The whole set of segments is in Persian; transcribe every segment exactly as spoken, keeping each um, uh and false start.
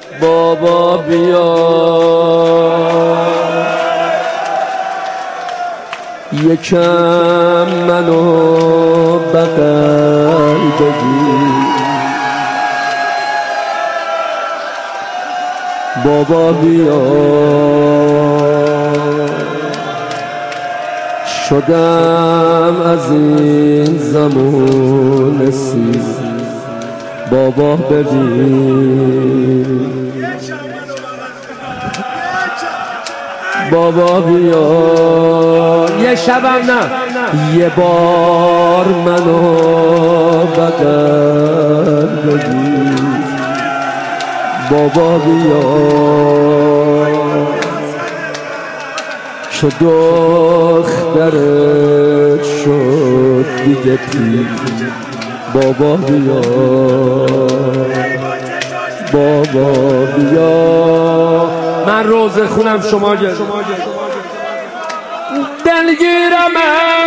بابا بیا یکم منو بغل بگیر، بابا بیا شدم از این زمان سیر، بابا ببین بابا بیا یه شبم نه یه بار منو بغل بگیر، بابا بیا چو دخترت شد دیگه پیر، بابا بیا بابا بیا. من روزه خونم شما گرد دلگیرم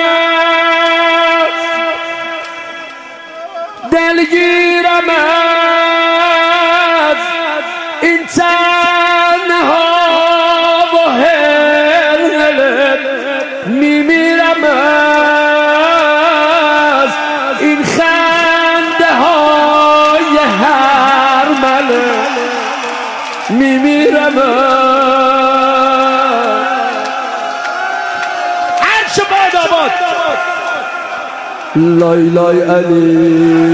دلگیرم از این تنها و هلهله، میمیرم از این خنده های هر مله، میمیرم هر چه باد آباد. لای لای علی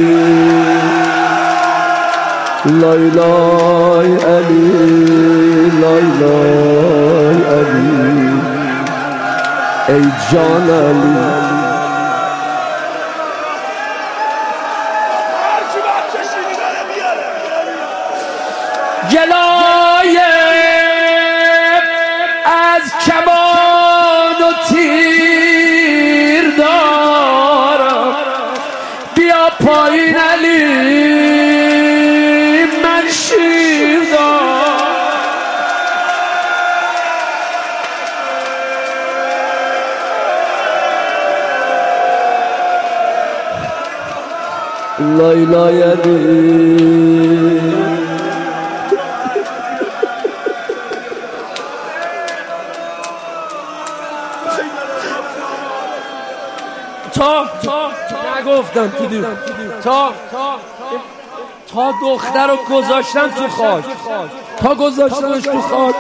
لای لای علی لای لای علی ای جان علی. جلای از کمان و تیر دارم، بیا پایین علی من شیر دارم. لای لای علی تا تا نگفتم تو دیو تا تا دختر رو گذاشتم تو خاک، تا گذاشتمش تو خاک.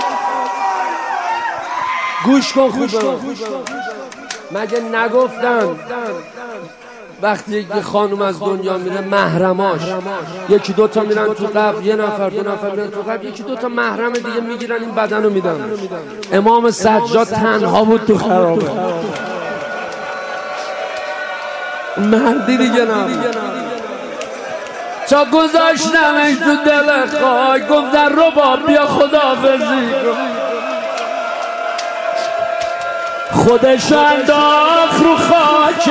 گوش کن خوبه، مگه نگفتم وقتی یک خانم از دنیا میره محرماش یکی دوتا میرن تو قبر، یه نفر دو نفر میرن تو قبر، یکی دوتا محرم دیگه میگیرن این بدن رو میدن. امام سجاد تنها بود تو خرابه، مردی دیگه نبود. تا گذاشتمش تو دل خاک، گفتن رباب بیا خداحافظی کن، خودش انداخت رو خاک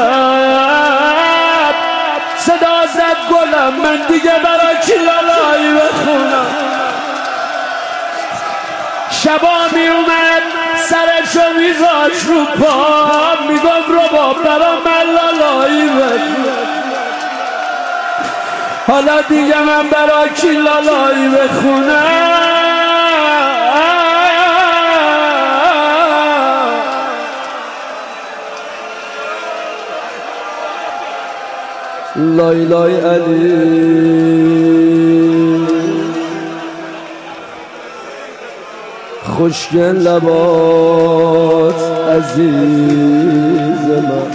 قبر. صدا زد گلم من دیگه برای کی لالایی بخونم. شبا می اومد سرشو میذاش رو پا، میگفت رباب برا من لالایی بخونم. حالا دیگه من برای کی لالایی بخونم. لای لای علی خوشگل لبات عزیز من.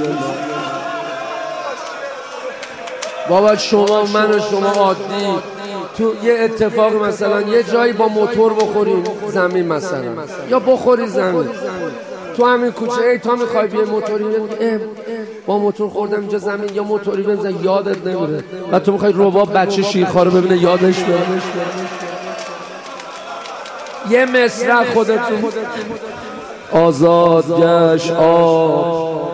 بابا شما من و شما عادی تو یه اتفاق مثلا یه جایی با موتور بخوریم زمین مثلا یا بخوری زمین تو همین کوچه، ای تا میخوای بیای موتوری با موتور خوردم اینجا زمین یا موتوری بزن یادت نمیره و تو میخوای رباب بچه شیرخواه رو ببینه یادش بره. یه مصرع خودتون آزاد گشت آب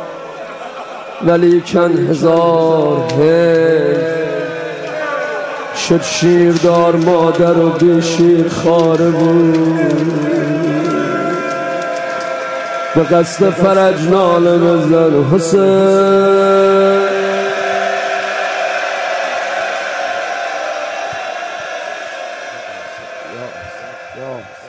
ولیکن هزار حیف شد شیردار مادر و بی شیر خاره بود. به قصد فرج ناله بزن حسین یا یا